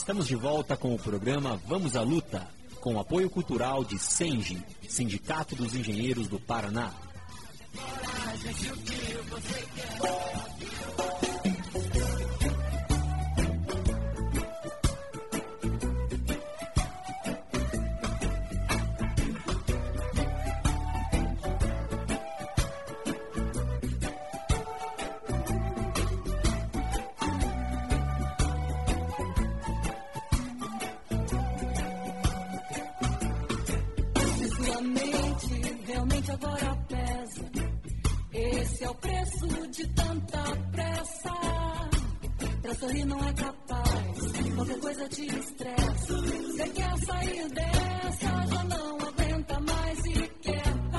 Estamos de volta com o programa Vamos à Luta, com o apoio cultural de SENGE, Sindicato dos Engenheiros do Paraná. Realmente agora pesa. Esse é o preço de tanta pressa. Pra sorrir não é capaz, qualquer coisa te estressa. Você quer sair dessa, já não aguenta mais e quer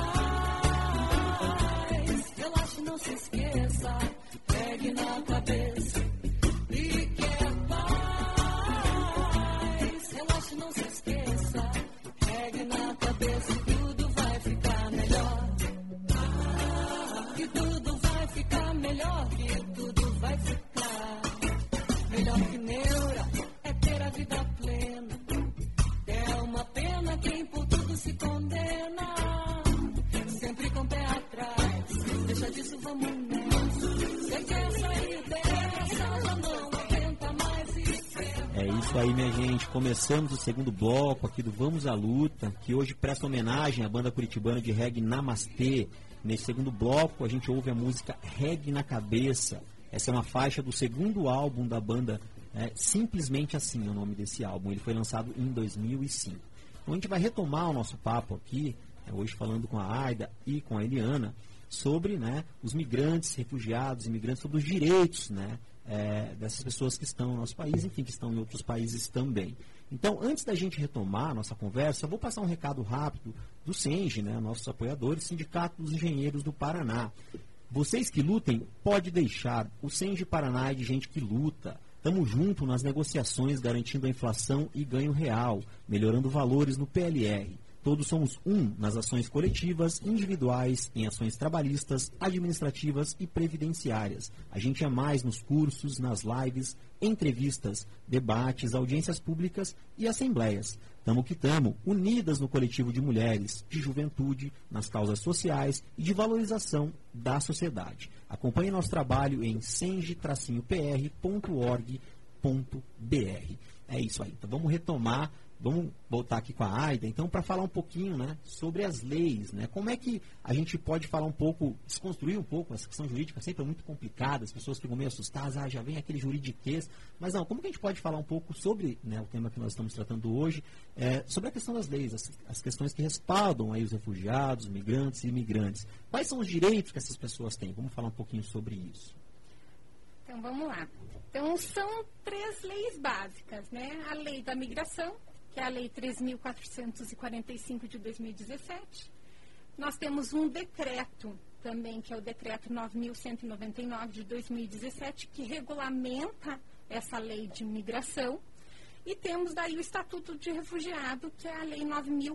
paz. Relaxe, não se esqueça, pegue na cabeça e quer paz. Relaxe, não se esqueça, pegue na cabeça. Melhor que tudo vai ficar. Melhor que neura é ter a vida plena. É uma pena quem por tudo se condena. Sempre com o pé atrás. Deixa disso, vamos nessa. Você quer sair dessa, já não aguenta mais e quer. É isso aí, minha gente. Começamos o segundo bloco aqui do Vamos à Luta, que hoje presta homenagem à banda curitibana de reggae Namastê. Nesse segundo bloco, a gente ouve a música Reggae na Cabeça. Essa é uma faixa do segundo álbum da banda, Simplesmente Assim é o nome desse álbum. Ele foi lançado em 2005. Então a gente vai retomar o nosso papo aqui, hoje falando com a Aida e com a Eliana, sobre os migrantes, refugiados, imigrantes, sobre os direitos dessas pessoas que estão no nosso país, enfim, que estão em outros países também. Então, antes da gente retomar a nossa conversa, eu vou passar um recado rápido do SENGE, nossos apoiadores, Sindicato dos Engenheiros do Paraná. Vocês que lutem, pode deixar. O SENGE Paraná é de gente que luta. Estamos juntos nas negociações, garantindo a inflação e ganho real, melhorando valores no PLR. Todos somos um nas ações coletivas, individuais, em ações trabalhistas, administrativas e previdenciárias. A gente é mais nos cursos, nas lives, entrevistas, debates, audiências públicas e assembleias. Tamo que tamo, unidas no coletivo de mulheres, de juventude, nas causas sociais e de valorização da sociedade. Acompanhe nosso trabalho em senge-pr.org.br. É isso aí. Então vamos retomar. Vamos voltar aqui com a Aida, então, para falar um pouquinho sobre as leis. Como é que a gente pode falar um pouco, desconstruir um pouco essa questão jurídica, sempre é muito complicada, as pessoas ficam meio assustadas, já vem aquele juridiquês. Mas não, como que a gente pode falar um pouco sobre o tema que nós estamos tratando hoje, sobre a questão das leis, as questões que respaldam aí os refugiados, migrantes e imigrantes. Quais são os direitos que essas pessoas têm? Vamos falar um pouquinho sobre isso. Então, vamos lá. Então, são 3 leis básicas, A lei da migração, que é a Lei 3.445 de 2017. Nós temos um decreto também, que é o Decreto 9.199 de 2017, que regulamenta essa lei de migração. E temos daí o Estatuto de Refugiado, que é a Lei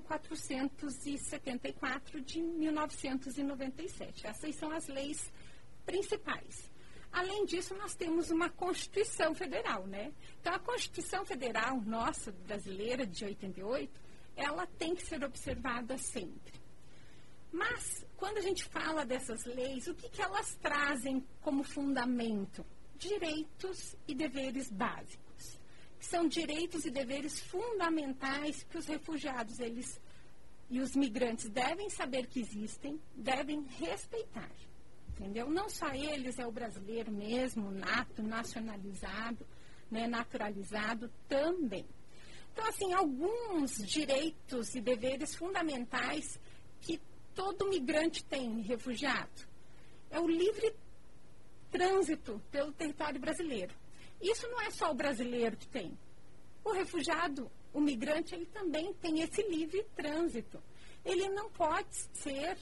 9.474 de 1997. Essas são as leis principais. Além disso, nós temos uma Constituição Federal, Então, a Constituição Federal nossa, brasileira, de 88, ela tem que ser observada sempre. Mas, quando a gente fala dessas leis, o que elas trazem como fundamento? Direitos e deveres básicos. Que são direitos e deveres fundamentais que os refugiados, e os migrantes devem saber que existem, devem respeitar. Entendeu? Não só eles, é o brasileiro mesmo, nato, nacionalizado, naturalizado também. Então, assim, alguns direitos e deveres fundamentais que todo migrante tem, refugiado, é o livre trânsito pelo território brasileiro. Isso não é só o brasileiro que tem. O refugiado, o migrante, ele também tem esse livre trânsito. Ele não pode ser...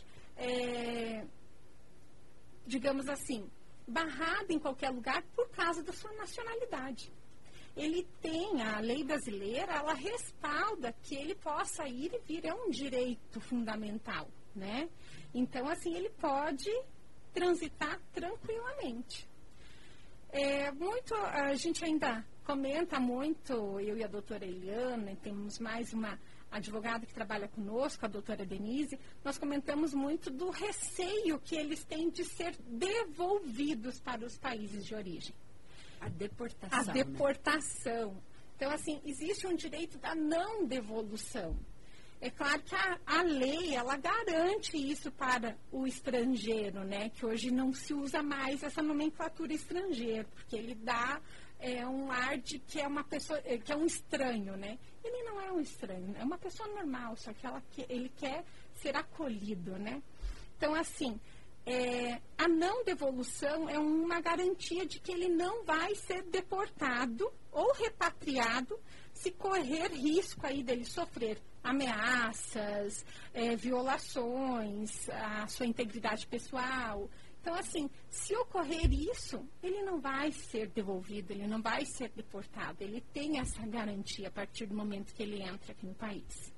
digamos assim, barrado em qualquer lugar por causa da sua nacionalidade. Ele tem, a lei brasileira, ela respalda que ele possa ir e vir, é um direito fundamental, Então, assim, ele pode transitar tranquilamente. A gente ainda comenta muito, eu e a doutora Eliana, temos mais uma advogada que trabalha conosco, a doutora Denise, nós comentamos muito do receio que eles têm de ser devolvidos para os países de origem. A deportação. A deportação. Né? Então, assim, existe um direito da não devolução. É claro que a lei, ela garante isso para o estrangeiro, né? Que hoje não se usa mais essa nomenclatura estrangeiro, porque ele dá um ar de que é uma pessoa, que é um estranho, né? Ele não é um estranho, é uma pessoa normal, só que ele quer ser acolhido, né? Então, assim, a não devolução é uma garantia de que ele não vai ser deportado ou repatriado se correr risco aí dele sofrer ameaças, violações à sua integridade pessoal. Então, assim, se ocorrer isso, ele não vai ser devolvido, ele não vai ser deportado. Ele tem essa garantia a partir do momento que ele entra aqui no país.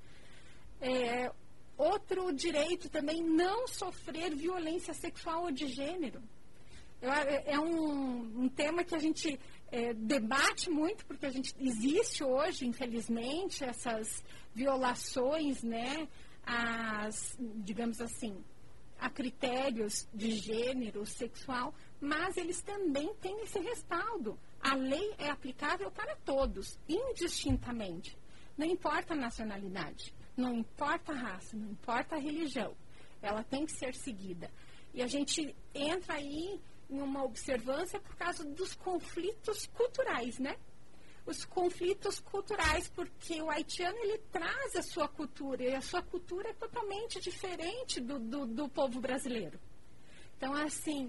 Outro direito também, não sofrer violência sexual ou de gênero. É um tema que a gente debate muito, porque existe hoje, infelizmente, essas violações, né, digamos assim, a critérios de gênero sexual, mas eles também têm esse respaldo. A lei é aplicável para todos, indistintamente. Não importa a nacionalidade, não importa a raça, não importa a religião. Ela tem que ser seguida. E a gente entra aí em uma observância por causa dos conflitos culturais, né? Os conflitos culturais, porque o haitiano, ele traz a sua cultura, e a sua cultura é totalmente diferente do povo brasileiro. Então, assim,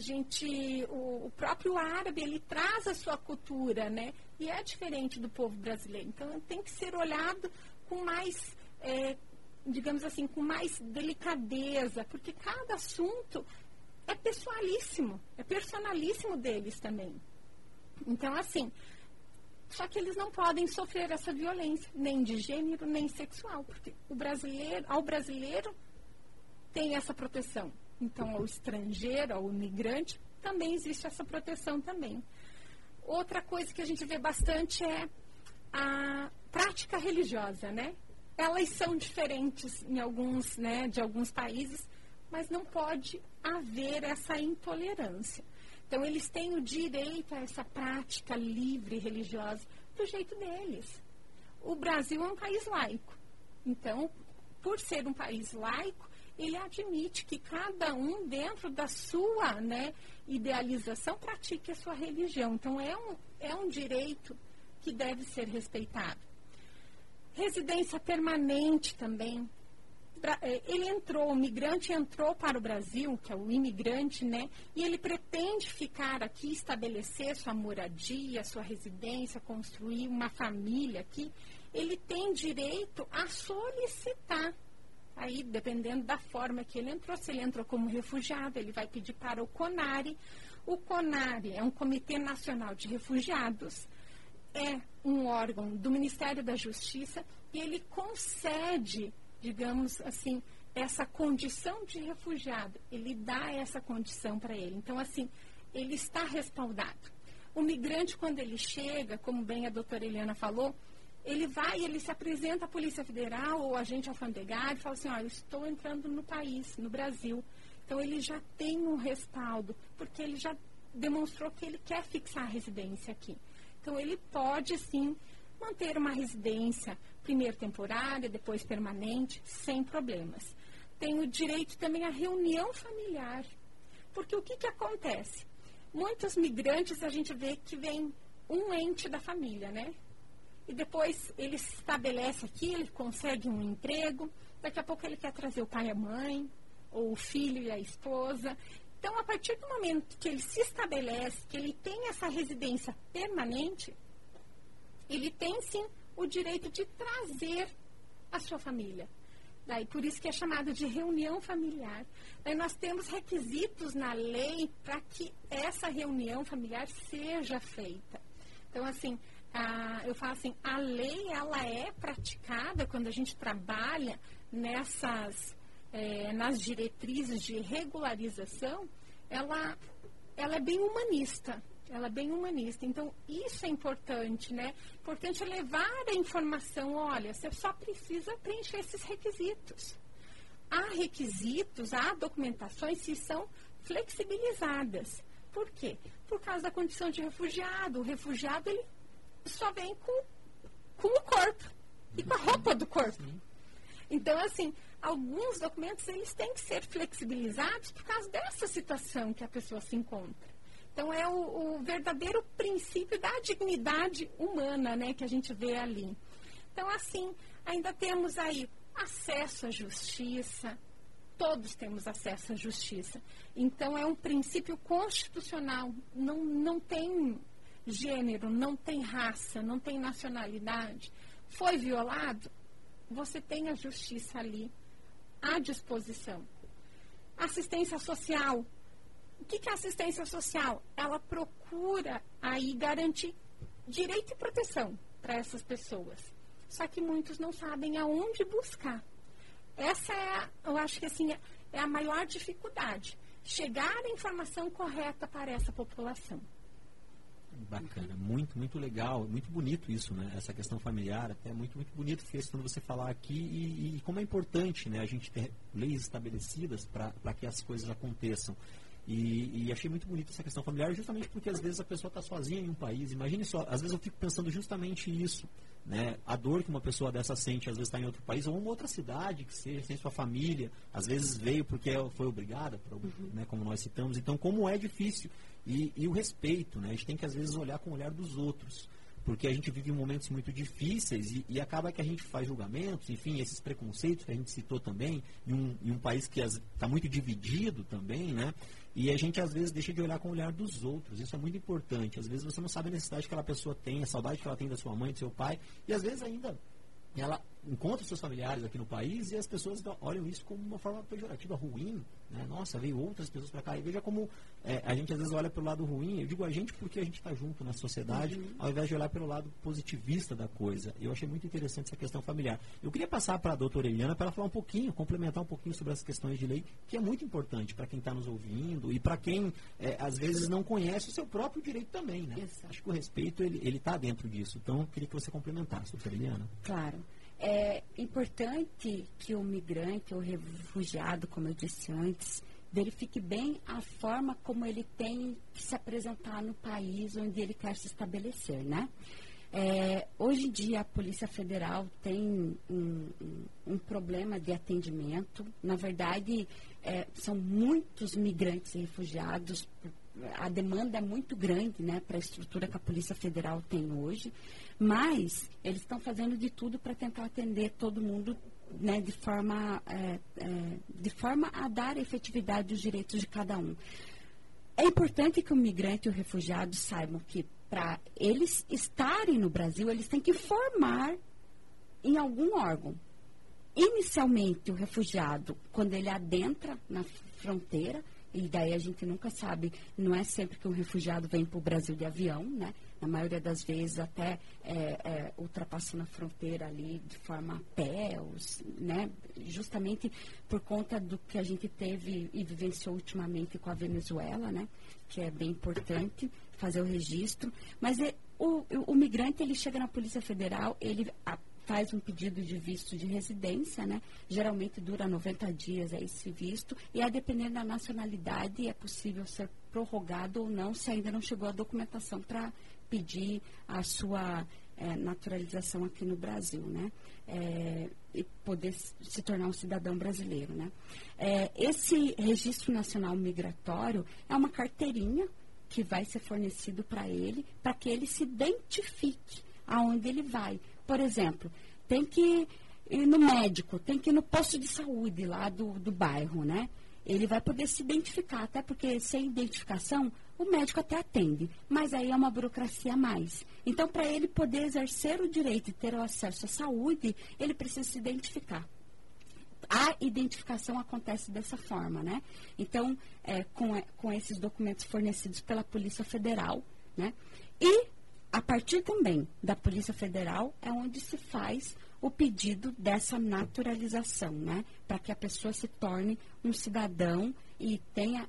o próprio árabe, ele traz a sua cultura, né? E é diferente do povo brasileiro. Então, tem que ser olhado com mais, digamos assim, com mais delicadeza, porque cada assunto é personalíssimo deles também. Então, assim, só que eles não podem sofrer essa violência, nem de gênero, nem sexual, porque ao brasileiro tem essa proteção. Então, ao estrangeiro, ao imigrante, também existe essa proteção também. Outra coisa que a gente vê bastante é a prática religiosa, né? Elas são diferentes em alguns, né, de alguns países, mas não pode haver essa intolerância. Então, eles têm o direito a essa prática livre religiosa do jeito deles. O Brasil é um país laico. Então, por ser um país laico, ele admite que cada um, dentro da sua, né, idealização, pratique a sua religião. Então, é um direito que deve ser respeitado. Residência permanente também. O migrante entrou para o Brasil, que é o imigrante, né? E ele pretende ficar aqui, estabelecer sua moradia, sua residência, construir uma família aqui. Ele tem direito a solicitar. Aí, dependendo da forma que ele entrou, se ele entrou como refugiado, ele vai pedir para o CONARE. O CONARE é um Comitê Nacional de Refugiados, é um órgão do Ministério da Justiça e ele concede, digamos assim, essa condição de refugiado. Ele dá essa condição para ele. Então, assim, ele está respaldado. O migrante, quando ele chega, como bem a doutora Eliana falou, ele se apresenta à Polícia Federal ou agente alfandegário e fala assim, eu estou entrando no país, no Brasil. Então, ele já tem um respaldo, porque ele já demonstrou que ele quer fixar a residência aqui. Então, ele pode, sim, manter uma residência, primeiro temporária, depois permanente, sem problemas. Tem o direito também à reunião familiar. Porque o que acontece? Muitos migrantes, a gente vê que vem um ente da família, né? E depois ele se estabelece aqui, ele consegue um emprego, daqui a pouco ele quer trazer o pai e a mãe, ou o filho e a esposa. Então, a partir do momento que ele se estabelece, que ele tem essa residência permanente, ele tem, sim, o direito de trazer a sua família. Daí, por isso que é chamado de reunião familiar. Daí nós temos requisitos na lei para que essa reunião familiar seja feita. Então, assim, eu falo assim, a lei, ela é praticada quando a gente trabalha nas diretrizes de regularização, ela é bem humanista. Ela é bem humanista. Então, isso é importante, né? Importante é levar a informação. Olha, você só precisa preencher esses requisitos. Há requisitos, há documentações que são flexibilizadas. Por quê? Por causa da condição de refugiado. O refugiado, ele só vem com o corpo e com a roupa do corpo. Então, assim, alguns documentos, eles têm que ser flexibilizados por causa dessa situação que a pessoa se encontra. Então, é o verdadeiro princípio da dignidade humana, né, que a gente vê ali. Então, assim, ainda temos aí acesso à justiça. Todos temos acesso à justiça. Então, é um princípio constitucional. Não tem gênero, não tem raça, não tem nacionalidade. Foi violado, você tem a justiça ali à disposição. Assistência social. O que é assistência social? Ela procura aí garantir direito e proteção para essas pessoas. Só que muitos não sabem aonde buscar. Essa eu acho que assim, é a maior dificuldade. Chegar a informação correta para essa população. Bacana, muito, muito legal, muito bonito isso, né? Essa questão familiar, até muito, muito bonito fez quando você falar aqui e como é importante, né, a gente ter leis estabelecidas para que as coisas aconteçam. E achei muito bonito essa questão familiar, justamente porque às vezes a pessoa está sozinha em um país. Imagine só, às vezes eu fico pensando justamente isso, né? A dor que uma pessoa dessa sente, às vezes está em outro país, ou uma outra cidade que seja, sem sua família, às vezes veio porque foi obrigada, né, como nós citamos. Então, como é difícil. E o respeito, né? A gente tem que às vezes olhar com o olhar dos outros. Porque a gente vive momentos muito difíceis e acaba que a gente faz julgamentos, enfim, esses preconceitos que a gente citou também, em um país que está muito dividido também, né? E a gente, às vezes, deixa de olhar com o olhar dos outros. Isso é muito importante. Às vezes você não sabe a necessidade que aquela pessoa tem, a saudade que ela tem da sua mãe, do seu pai, e às vezes ainda ela encontra seus familiares aqui no país e as pessoas olham isso como uma forma pejorativa, ruim, né? Nossa, veio outras pessoas para cá. E veja como a gente às vezes olha pelo lado ruim. Eu digo a gente porque a gente está junto na sociedade, ao invés de olhar pelo lado positivista da coisa. Eu achei muito interessante essa questão familiar. Eu queria passar para a doutora Eliana para ela falar um pouquinho, complementar um pouquinho sobre as questões de lei, que é muito importante para quem está nos ouvindo e para quem às vezes não conhece o seu próprio direito também, né? Exato. Acho que o respeito ele está dentro disso. Então, eu queria que você complementasse, doutora Eliana. Claro. É importante que o migrante, o refugiado, como eu disse antes, verifique bem a forma como ele tem que se apresentar no país onde ele quer se estabelecer, né? Hoje em dia, a Polícia Federal tem um problema de atendimento. Na verdade, são muitos migrantes e refugiados. A demanda é muito grande, né, para a estrutura que a Polícia Federal tem hoje, mas eles estão fazendo de tudo para tentar atender todo mundo, né, de forma a dar efetividade aos direitos de cada um. É importante que o migrante e o refugiado saibam que para eles estarem no Brasil, eles têm que formar em algum órgão. Inicialmente, o refugiado, quando ele adentra na fronteira, e daí a gente nunca sabe, não é sempre que um refugiado vem para o Brasil de avião, né? Na maioria das vezes até ultrapassando a fronteira ali de forma a pé, né? Justamente por conta do que a gente teve e vivenciou ultimamente com a Venezuela, né? Que é bem importante fazer o registro. Mas o migrante, ele chega na Polícia Federal, ele faz um pedido de visto de residência, né? Geralmente dura 90 dias esse visto, e a depender da nacionalidade é possível ser prorrogado ou não, se ainda não chegou a documentação para pedir a sua naturalização aqui no Brasil, né? E poder se tornar um cidadão brasileiro, né? Esse Registro Nacional Migratório é uma carteirinha que vai ser fornecido para que ele se identifique aonde ele vai. Por exemplo, tem que ir no médico, tem que ir no posto de saúde lá do bairro, né? Ele vai poder se identificar, até porque sem identificação, o médico até atende, mas aí é uma burocracia a mais. Então, para ele poder exercer o direito e ter o acesso à saúde, ele precisa se identificar. A identificação acontece dessa forma, né? Então, com esses documentos fornecidos pela Polícia Federal, né? E a partir também da Polícia Federal é onde se faz o pedido dessa naturalização, né? Para que a pessoa se torne um cidadão e tenha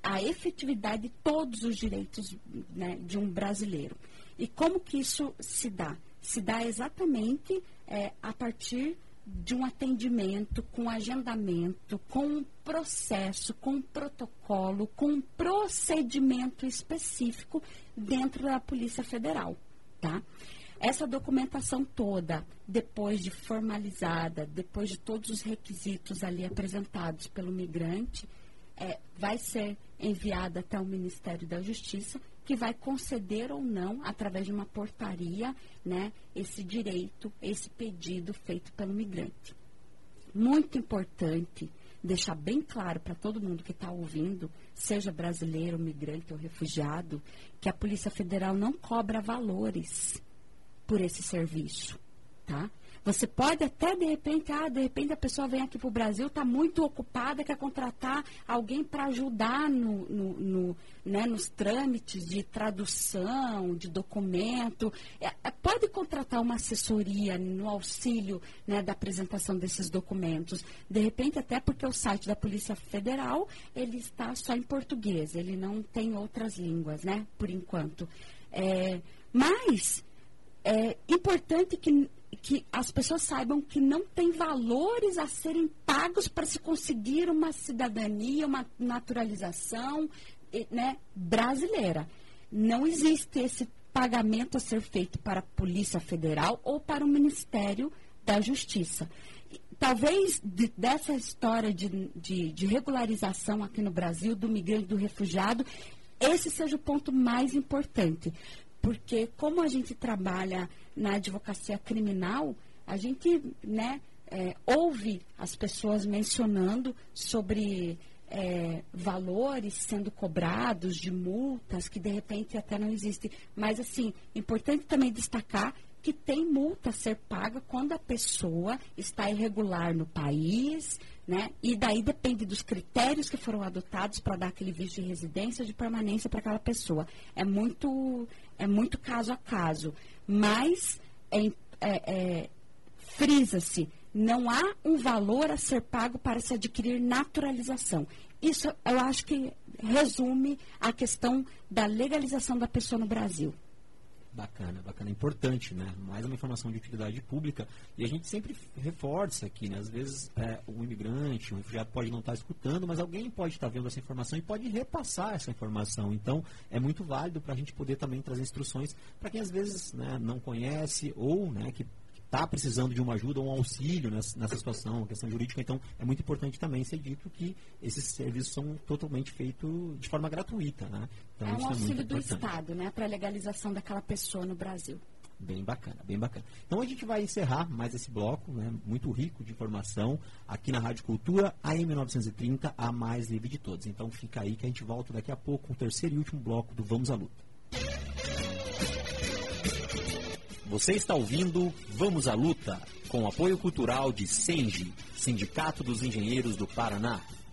a efetividade de todos os direitos, né, de um brasileiro. E como que isso se dá? Se dá exatamente a partir de um atendimento, com agendamento, com um processo, com um protocolo, com um procedimento específico dentro da Polícia Federal, tá? Essa documentação toda, depois de formalizada, depois de todos os requisitos ali apresentados pelo migrante, vai ser enviada até o Ministério da Justiça, que vai conceder ou não, através de uma portaria, né, esse direito, esse pedido feito pelo migrante. Muito importante deixar bem claro para todo mundo que está ouvindo, seja brasileiro, migrante ou refugiado, que a Polícia Federal não cobra valores por esse serviço, tá? Você pode até, de repente a pessoa vem aqui para o Brasil, está muito ocupada, quer contratar alguém para ajudar nos trâmites de tradução, de documento. Pode contratar uma assessoria no auxílio, né, da apresentação desses documentos. De repente, até porque o site da Polícia Federal, ele está só em português, ele não tem outras línguas, né, por enquanto. Mas é importante que as pessoas saibam que não tem valores a serem pagos para se conseguir uma cidadania, uma naturalização, né, brasileira. Não existe esse pagamento a ser feito para a Polícia Federal ou para o Ministério da Justiça. Talvez dessa história de regularização aqui no Brasil, do migrante, do refugiado, esse seja o ponto mais importante. Porque como a gente trabalha na advocacia criminal, a gente, né, ouve as pessoas mencionando sobre valores sendo cobrados de multas que de repente até não existem. Mas, assim, importante também destacar que tem multa a ser paga quando a pessoa está irregular no país, né? E daí depende dos critérios que foram adotados para dar aquele visto de residência ou de permanência para aquela pessoa. É muito caso a caso. Mas frisa-se, não há um valor a ser pago para se adquirir naturalização. Isso eu acho que resume a questão da legalização da pessoa no Brasil. Bacana, bacana. Importante, né? Mais uma informação de utilidade pública. E a gente sempre reforça aqui, né? Às vezes o imigrante, o refugiado pode não estar escutando, mas alguém pode estar vendo essa informação e pode repassar essa informação. Então, é muito válido para a gente poder também trazer instruções para quem às vezes, né, não conhece ou, né, que está precisando de uma ajuda ou um auxílio nessa situação, questão jurídica. Então, é muito importante também ser dito que esses serviços são totalmente feitos de forma gratuita, né? Então, é um isso auxílio muito do importante. Estado, né, para a legalização daquela pessoa no Brasil. Bem bacana, bem bacana. Então, a gente vai encerrar mais esse bloco, né, muito rico de informação, aqui na Rádio Cultura, AM 930, a mais livre de todos. Então, fica aí que a gente volta daqui a pouco com o terceiro e último bloco do Vamos à Luta. Você está ouvindo Vamos à Luta, com apoio cultural de SENGE, Sindicato dos Engenheiros do Paraná.